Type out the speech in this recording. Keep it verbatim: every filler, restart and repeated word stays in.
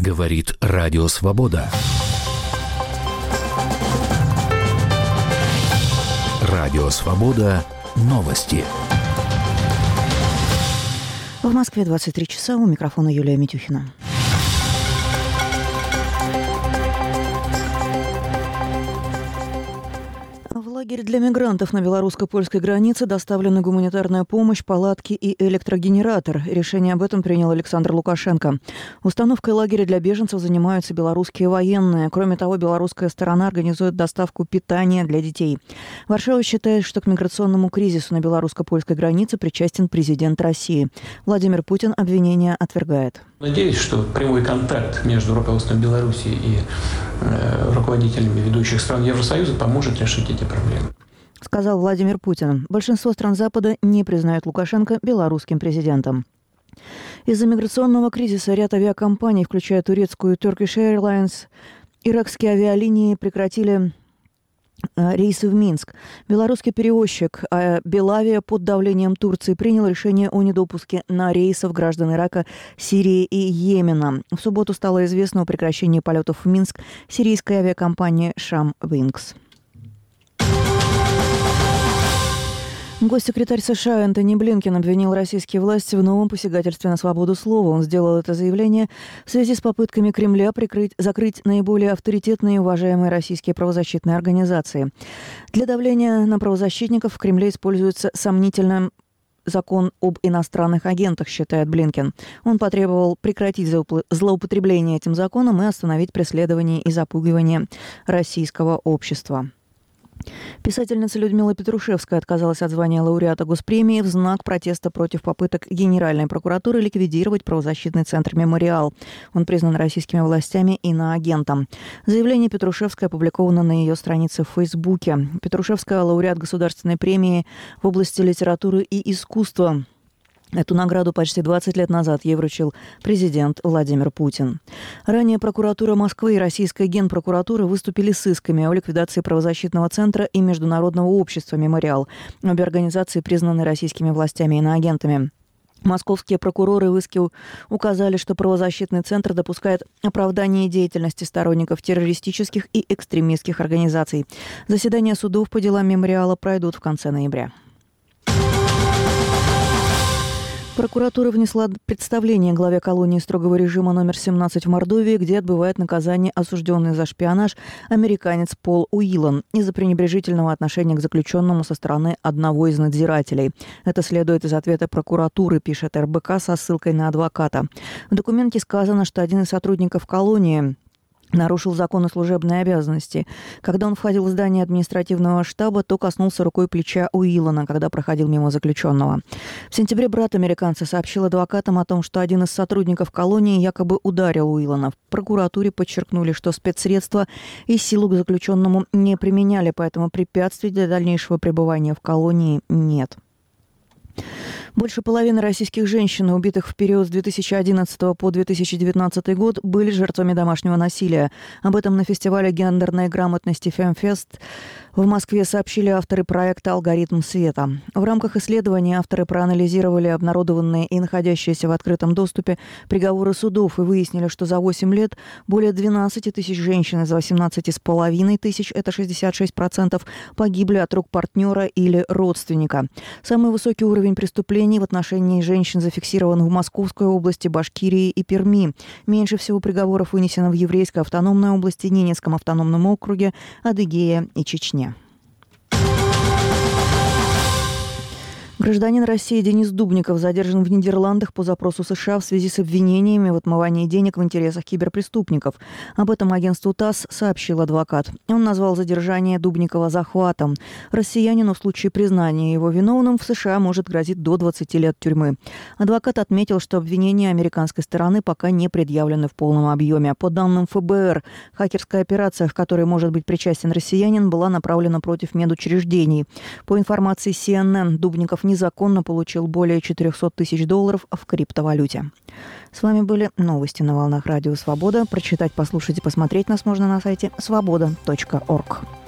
Говорит Радио Свобода. Радио Свобода. Новости. В Москве двадцать три часа. У микрофона Юлия Митюхина. В лагерь для мигрантов на белорусско-польской границе доставлена гуманитарная помощь, палатки и электрогенератор. Решение об этом принял Александр Лукашенко. Установкой лагеря для беженцев занимаются белорусские военные. Кроме того, белорусская сторона организует доставку питания для детей. Варшава считает, что к миграционному кризису на белорусско-польской границе причастен президент России. Владимир Путин обвинения отвергает. Надеюсь, что прямой контакт между руководством Беларуси и э, руководителями ведущих стран Евросоюза поможет решить эти проблемы. Сказал Владимир Путин. Большинство стран Запада не признают Лукашенко белорусским президентом. Из-за миграционного кризиса ряд авиакомпаний, включая турецкую Turkish Airlines, иракские авиалинии прекратили рейсы в Минск. Белорусский перевозчик Белавия под давлением Турции принял решение о недопуске на рейсов граждан Ирака, Сирии и Йемена. В субботу стало известно о прекращении полетов в Минск сирийской авиакомпании «Шам Винкс». Госсекретарь США Энтони Блинкен обвинил российские власти в новом посягательстве на свободу слова. Он сделал это заявление в связи с попытками Кремля прикрыть, закрыть наиболее авторитетные и уважаемые российские правозащитные организации. Для давления на правозащитников в Кремле используется сомнительный закон об иностранных агентах, считает Блинкен. Он потребовал прекратить злоупотребление этим законом и остановить преследование и запугивание российского общества. Писательница Людмила Петрушевская отказалась от звания лауреата Госпремии в знак протеста против попыток Генеральной прокуратуры ликвидировать правозащитный центр «Мемориал». Он признан российскими властями иноагентом. Заявление Петрушевской опубликовано на ее странице в Фейсбуке. Петрушевская – лауреат Государственной премии в области литературы и искусства. Эту награду почти двадцать лет назад ей вручил президент Владимир Путин. Ранее прокуратура Москвы и российская генпрокуратура выступили с исками о ликвидации правозащитного центра и Международного общества «Мемориал». Обе организации признаны российскими властями иноагентами. Московские прокуроры в иске указали, что правозащитный центр допускает оправдание деятельности сторонников террористических и экстремистских организаций. Заседания судов по делам «Мемориала» пройдут в конце ноября. Прокуратура внесла представление главе колонии строгого режима номер семнадцать в Мордовии, где отбывает наказание осужденный за шпионаж американец Пол Уиллан из-за пренебрежительного отношения к заключенному со стороны одного из надзирателей. Это следует из ответа прокуратуры, пишет эр бэ ка со ссылкой на адвоката. В документе сказано, что один из сотрудников колонии нарушил закон и служебные обязанности. Когда он входил в здание административного штаба, то коснулся рукой плеча Уиллана, когда проходил мимо заключенного. В сентябре брат американца сообщил адвокатам о том, что один из сотрудников колонии якобы ударил Уиллана. В прокуратуре подчеркнули, что спецсредства и силу к заключенному не применяли, поэтому препятствий для дальнейшего пребывания в колонии нет. Больше половины российских женщин, убитых в период с две тысячи одиннадцатого по две тысячи девятнадцатый год, были жертвами домашнего насилия. Об этом на фестивале гендерной грамотности «Фемфест» в Москве сообщили авторы проекта «Алгоритм света». В рамках исследования авторы проанализировали обнародованные и находящиеся в открытом доступе приговоры судов и выяснили, что за восемь лет более двенадцать тысяч женщин из восемнадцати с половиной тысяч, это шестьдесят шесть процентов, погибли от рук партнера или родственника. Самый высокий уровень преступлений в отношении женщин зафиксирован в Московской области, Башкирии и Перми. Меньше всего приговоров вынесено в Еврейской автономной области, Ненецком автономном округе, Адыгея и Чечне. Гражданин России Денис Дубников задержан в Нидерландах по запросу США в связи с обвинениями в отмывании денег в интересах киберпреступников. Об этом агентству ТАСС сообщил адвокат. Он назвал задержание Дубникова захватом. Россиянину в случае признания его виновным в США может грозить до двадцати лет тюрьмы. Адвокат отметил, что обвинения американской стороны пока не предъявлены в полном объеме. По данным эф бэ эр, хакерская операция, к которой может быть причастен россиянин, была направлена против медучреждений. По информации си эн эн, Дубников незаконно получил более четыреста тысяч долларов в криптовалюте. С вами были новости на волнах Радио Свобода. Прочитать, послушать и посмотреть нас можно на сайте свобода точка орг.